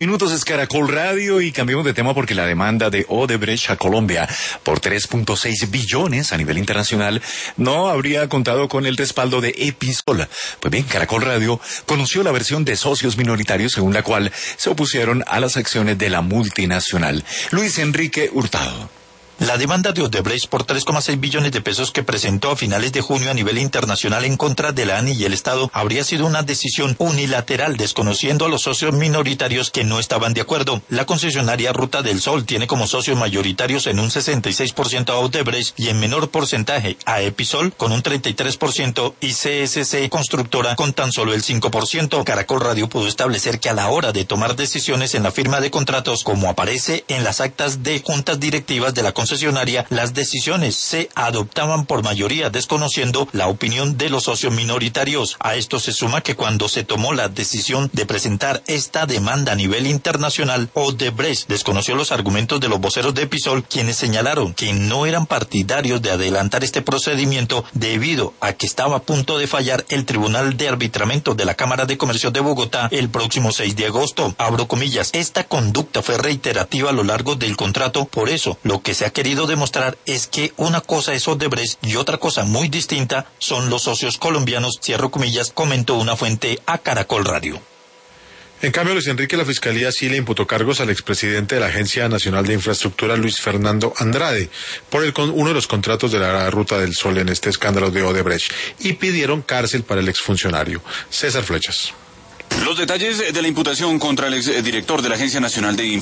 Minutos es Caracol Radio y cambiamos de tema porque la demanda de Odebrecht a Colombia por 3.6 billones a nivel internacional no habría contado con el respaldo de Episol. Pues bien, Caracol Radio conoció la versión de socios minoritarios según la cual se opusieron a las acciones de la multinacional. Luis Enrique Hurtado. La demanda de Odebrecht por 3,6 billones de pesos que presentó a finales de junio a nivel internacional en contra de la ANI y el Estado habría sido una decisión unilateral, desconociendo a los socios minoritarios que no estaban de acuerdo. La concesionaria Ruta del Sol tiene como socios mayoritarios en un 66% a Odebrecht y en menor porcentaje a Episol con un 33% y CSC Constructora con tan solo el 5%. Caracol Radio pudo establecer que a la hora de tomar decisiones en la firma de contratos, como aparece en las actas de juntas directivas de la concesionaria, las decisiones se adoptaban por mayoría, desconociendo la opinión de los socios minoritarios. A esto se suma que cuando se tomó la decisión de presentar esta demanda a nivel internacional, Odebrecht desconoció los argumentos de los voceros de Episol, quienes señalaron que no eran partidarios de adelantar este procedimiento debido a que estaba a punto de fallar el Tribunal de Arbitramiento de la Cámara de Comercio de Bogotá el próximo 6 de agosto. Abro comillas, esta conducta fue reiterativa a lo largo del contrato, por eso lo que se ha querido demostrar es que una cosa es Odebrecht y otra cosa muy distinta son los socios colombianos, cierro comillas, comentó una fuente a Caracol Radio. En cambio, Luis Enrique, la Fiscalía sí le imputó cargos al expresidente de la Agencia Nacional de Infraestructura, Luis Fernando Andrade, por uno de los contratos de la Ruta del Sol en este escándalo de Odebrecht, y pidieron cárcel para el exfuncionario. César Flechas. Los detalles de la imputación contra el exdirector de la Agencia Nacional de